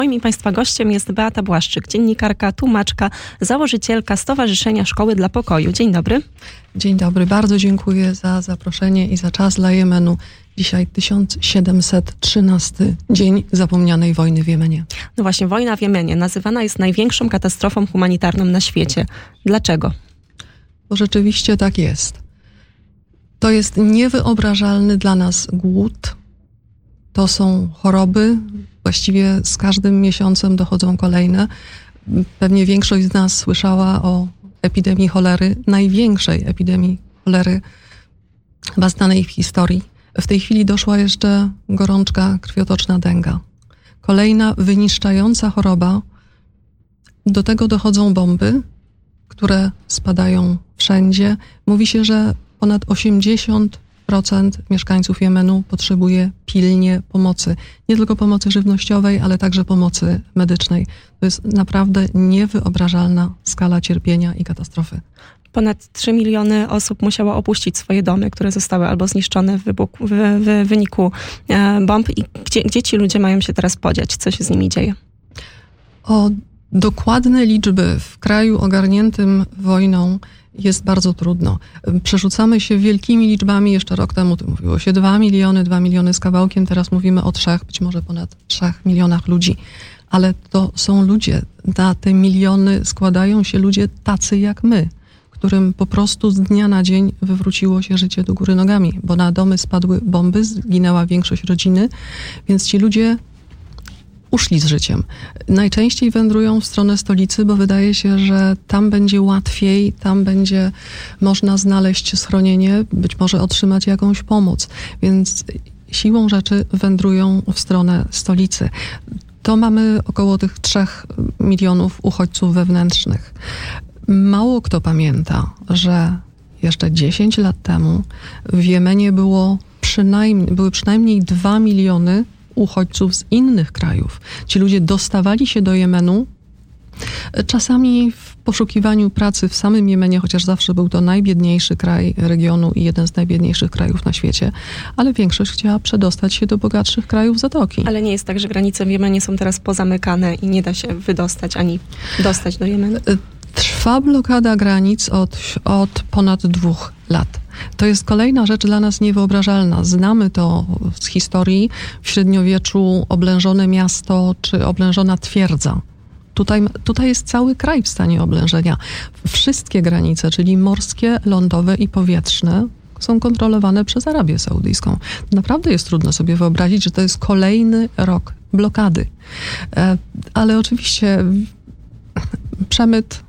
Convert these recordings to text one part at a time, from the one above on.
Moim i Państwa gościem jest Beata Błaszczyk, dziennikarka, tłumaczka, założycielka Stowarzyszenia Szkoły dla Pokoju. Dzień dobry. Dzień dobry, bardzo dziękuję za zaproszenie i za czas dla Jemenu. Dzisiaj 1713 dzień zapomnianej wojny w Jemenie. No właśnie, wojna w Jemenie nazywana jest największą katastrofą humanitarną na świecie. Dlaczego? Bo rzeczywiście tak jest. To jest niewyobrażalny dla nas głód. To są choroby. Właściwie z każdym miesiącem dochodzą kolejne. Pewnie większość z nas słyszała o epidemii cholery, największej epidemii cholery chyba znanej w historii. W tej chwili doszła jeszcze gorączka krwiotoczna denga. Kolejna wyniszczająca choroba. Do tego dochodzą bomby, które spadają wszędzie. Mówi się, że ponad 80% mieszkańców Jemenu potrzebuje pilnie pomocy. Nie tylko pomocy żywnościowej, ale także pomocy medycznej. To jest naprawdę niewyobrażalna skala cierpienia i katastrofy. Ponad 3 miliony osób musiało opuścić swoje domy, które zostały albo zniszczone w wyniku bomb. I gdzie ci ludzie mają się teraz podziać? Co się z nimi dzieje? O dokładne liczby w kraju ogarniętym wojną jest bardzo trudno. Przerzucamy się wielkimi liczbami. Jeszcze rok temu to mówiło się 2 miliony z kawałkiem. Teraz mówimy o 3, być może ponad 3 milionach ludzi. Ale to są ludzie. Na te miliony składają się ludzie tacy jak my, którym po prostu z dnia na dzień wywróciło się życie do góry nogami, bo na domy spadły bomby, zginęła większość rodziny, więc ci ludzie uszli z życiem. Najczęściej wędrują w stronę stolicy, bo wydaje się, że tam będzie łatwiej, tam będzie można znaleźć schronienie, być może otrzymać jakąś pomoc. Więc siłą rzeczy wędrują w stronę stolicy. To mamy około tych 3 milionów uchodźców wewnętrznych. Mało kto pamięta, że jeszcze 10 lat temu w Jemenie były przynajmniej 2 miliony uchodźców z innych krajów. Ci ludzie dostawali się do Jemenu, czasami w poszukiwaniu pracy w samym Jemenie, chociaż zawsze był to najbiedniejszy kraj regionu i jeden z najbiedniejszych krajów na świecie, ale większość chciała przedostać się do bogatszych krajów Zatoki. Ale nie jest tak, że granice w Jemenie są teraz pozamykane i nie da się wydostać ani dostać do Jemenu? Trwa blokada granic od ponad 2 lat. To jest kolejna rzecz dla nas niewyobrażalna. Znamy to z historii. W średniowieczu oblężone miasto czy oblężona twierdza. Tutaj jest cały kraj w stanie oblężenia. Wszystkie granice, czyli morskie, lądowe i powietrzne, są kontrolowane przez Arabię Saudyjską. Naprawdę jest trudno sobie wyobrazić, że to jest kolejny rok blokady. Ale oczywiście przemyt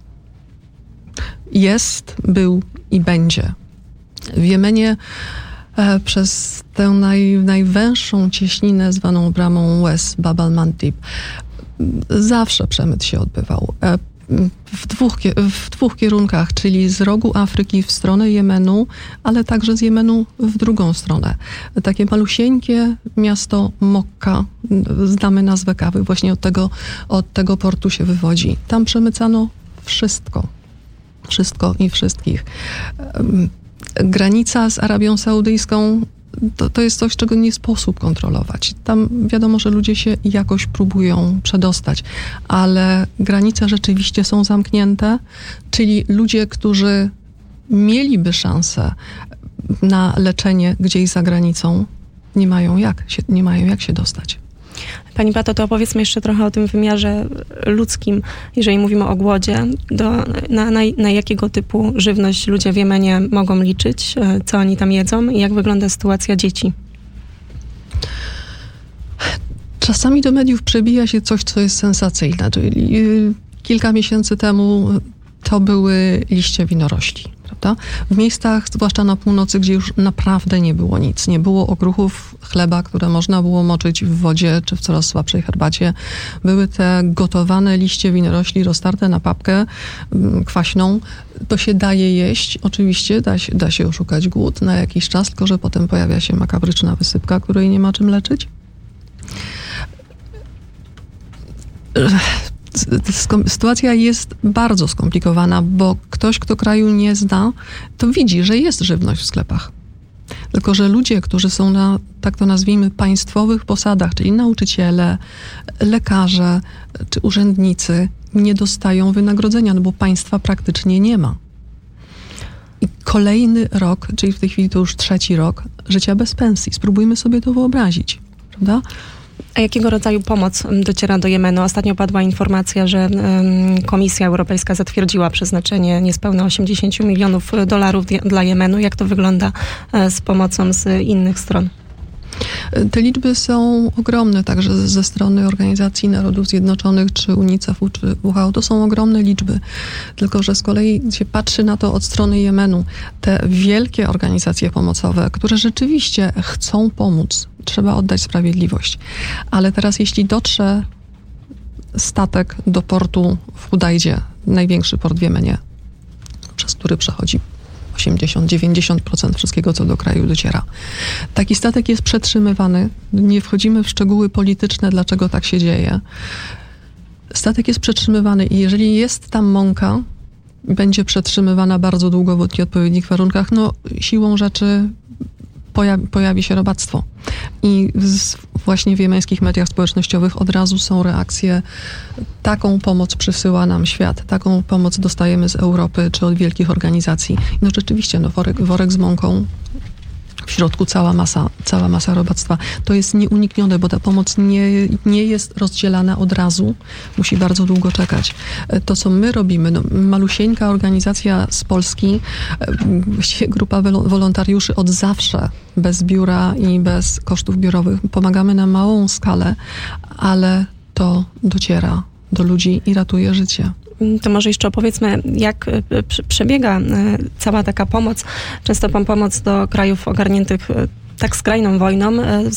jest, był i będzie. W Jemenie przez tę najwęższą cieśninę zwaną bramą West Bab al-Mandib zawsze przemyt się odbywał. W dwóch kierunkach, czyli z rogu Afryki w stronę Jemenu, ale także z Jemenu w drugą stronę. Takie malusieńkie miasto Mokka, znamy nazwę kawy, właśnie od tego portu się wywodzi. Tam przemycano wszystko i wszystkich. Granica z Arabią Saudyjską to jest coś, czego nie sposób kontrolować. Tam wiadomo, że ludzie się jakoś próbują przedostać, ale granice rzeczywiście są zamknięte, czyli ludzie, którzy mieliby szansę na leczenie gdzieś za granicą, nie mają jak się dostać. Pani Beato, to opowiedzmy jeszcze trochę o tym wymiarze ludzkim, jeżeli mówimy o głodzie. Na jakiego typu żywność ludzie w Jemenie mogą liczyć? Co oni tam jedzą i jak wygląda sytuacja dzieci? Czasami do mediów przebija się coś, co jest sensacyjne. Czyli kilka miesięcy temu to były liście winorośli. Prawda? W miejscach, zwłaszcza na północy, gdzie już naprawdę nie było nic. Nie było okruchów chleba, które można było moczyć w wodzie czy w coraz słabszej herbacie. Były te gotowane liście winorośli roztarte na papkę kwaśną. To się daje jeść. Oczywiście da się oszukać głód na jakiś czas, tylko że potem pojawia się makabryczna wysypka, której nie ma czym leczyć. Sytuacja jest bardzo skomplikowana, bo ktoś, kto kraju nie zna, to widzi, że jest żywność w sklepach. Tylko że ludzie, którzy są na, tak to nazwijmy, państwowych posadach, czyli nauczyciele, lekarze czy urzędnicy, nie dostają wynagrodzenia, no bo państwa praktycznie nie ma. I kolejny rok, czyli w tej chwili to już 3. rok, życia bez pensji. Spróbujmy sobie to wyobrazić, prawda? A jakiego rodzaju pomoc dociera do Jemenu? Ostatnio padła informacja, że Komisja Europejska zatwierdziła przeznaczenie niespełna $80 milionów dla Jemenu. Jak to wygląda z pomocą z innych stron? Te liczby są ogromne, także ze strony Organizacji Narodów Zjednoczonych, czy UNICEF-u, czy WHO. To są ogromne liczby. Tylko że z kolei się patrzy na to od strony Jemenu. Te wielkie organizacje pomocowe, które rzeczywiście chcą pomóc, trzeba oddać sprawiedliwość. Ale teraz jeśli dotrze statek do portu w Hudajdzie, największy port w Jemenie, przez który przechodzi 80-90% wszystkiego, co do kraju dociera. Taki statek jest przetrzymywany. Nie wchodzimy w szczegóły polityczne, dlaczego tak się dzieje. Statek jest przetrzymywany i jeżeli jest tam mąka, będzie przetrzymywana bardzo długo w nieodpowiednich warunkach, no siłą rzeczy pojawi się robactwo. I właśnie w jemeńskich mediach społecznościowych od razu są reakcje, taką pomoc przysyła nam świat, taką pomoc dostajemy z Europy czy od wielkich organizacji. No rzeczywiście, no worek z mąką, w środku cała masa robactwa. To jest nieuniknione, bo ta pomoc nie jest rozdzielana od razu. Musi bardzo długo czekać. To, co my robimy, no, malusieńka organizacja z Polski, właściwie grupa wolontariuszy od zawsze, bez biura i bez kosztów biurowych. Pomagamy na małą skalę, ale to dociera do ludzi i ratuje życie. To może jeszcze opowiedzmy, jak przebiega cała taka pomoc, często pomoc do krajów ogarniętych tak skrajną wojną,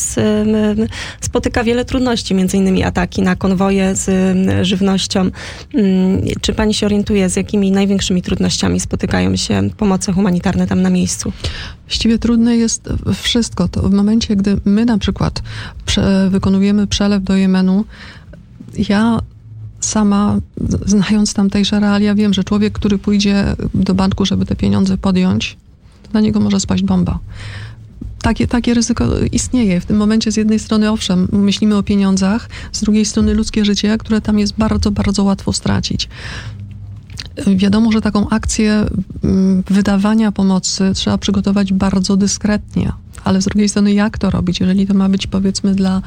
spotyka wiele trudności, między innymi ataki na konwoje z żywnością. Czy pani się orientuje, z jakimi największymi trudnościami spotykają się pomoce humanitarne tam na miejscu? Właściwie trudne jest wszystko. To w momencie, gdy my na przykład wykonujemy przelew do Jemenu, ja sama, znając tamtejsze realia, wiem, że człowiek, który pójdzie do banku, żeby te pieniądze podjąć, na niego może spaść bomba. Takie ryzyko istnieje. W tym momencie z jednej strony, owszem, myślimy o pieniądzach, z drugiej strony ludzkie życie, które tam jest bardzo, bardzo łatwo stracić. Wiadomo, że taką akcję wydawania pomocy trzeba przygotować bardzo dyskretnie, ale z drugiej strony jak to robić, jeżeli to ma być, powiedzmy, dla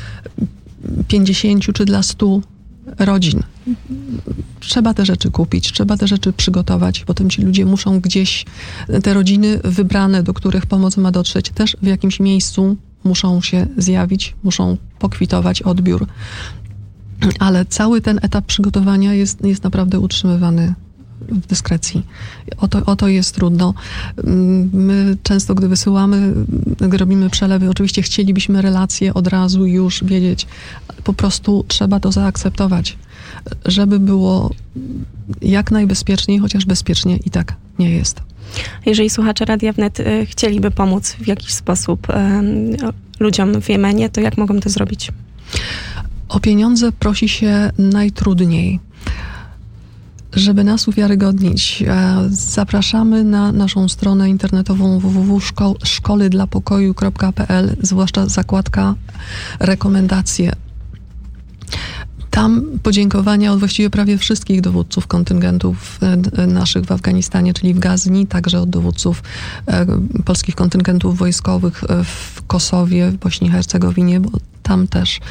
50 czy dla 100 rodzin. Trzeba te rzeczy kupić, trzeba te rzeczy przygotować. Potem ci ludzie muszą gdzieś, te rodziny wybrane, do których pomoc ma dotrzeć, też w jakimś miejscu muszą się zjawić, muszą pokwitować odbiór. Ale cały ten etap przygotowania jest naprawdę utrzymywany w dyskrecji. O to jest trudno. My często, gdy wysyłamy, gdy robimy przelewy, oczywiście chcielibyśmy relacje od razu już wiedzieć. Po prostu trzeba to zaakceptować, żeby było jak najbezpieczniej, chociaż bezpiecznie i tak nie jest. Jeżeli słuchacze Radia Wnet chcieliby pomóc w jakiś sposób ludziom w Jemenie, to jak mogą to zrobić? O pieniądze prosi się najtrudniej. Żeby nas uwiarygodnić, zapraszamy na naszą stronę internetową www.szkolydlapokoju.pl, zwłaszcza zakładka rekomendacje. Tam podziękowania od właściwie prawie wszystkich dowódców kontyngentów naszych w Afganistanie, czyli w Gazni, także od dowódców polskich kontyngentów wojskowych w Kosowie, w Bośni i Hercegowinie, bo tam też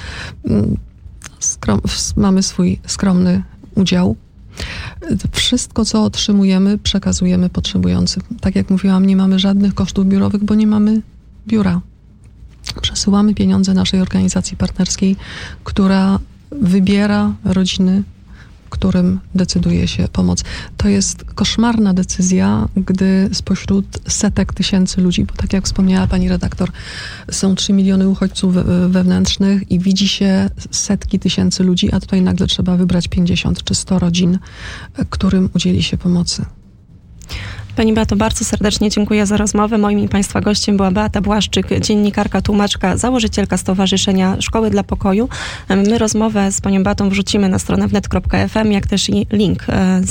mamy swój skromny udział. Wszystko, co otrzymujemy, przekazujemy potrzebującym. Tak jak mówiłam, nie mamy żadnych kosztów biurowych, bo nie mamy biura. Przesyłamy pieniądze naszej organizacji partnerskiej, która wybiera rodziny, którym decyduje się pomoc. To jest koszmarna decyzja, gdy spośród setek tysięcy ludzi, bo tak jak wspomniała pani redaktor, są 3 miliony uchodźców wewnętrznych i widzi się setki tysięcy ludzi, a tutaj nagle trzeba wybrać 50 czy 100 rodzin, którym udzieli się pomocy. Pani Beato, bardzo serdecznie dziękuję za rozmowę. Moim i Państwa gościem była Beata Błaszczyk, dziennikarka, tłumaczka, założycielka Stowarzyszenia Szkoły dla Pokoju. My rozmowę z Panią Beatą wrzucimy na stronę wnet.fm, jak też i link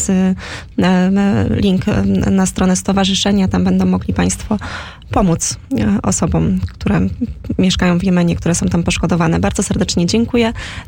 na stronę stowarzyszenia. Tam będą mogli Państwo pomóc osobom, które mieszkają w Jemenie, które są tam poszkodowane. Bardzo serdecznie dziękuję.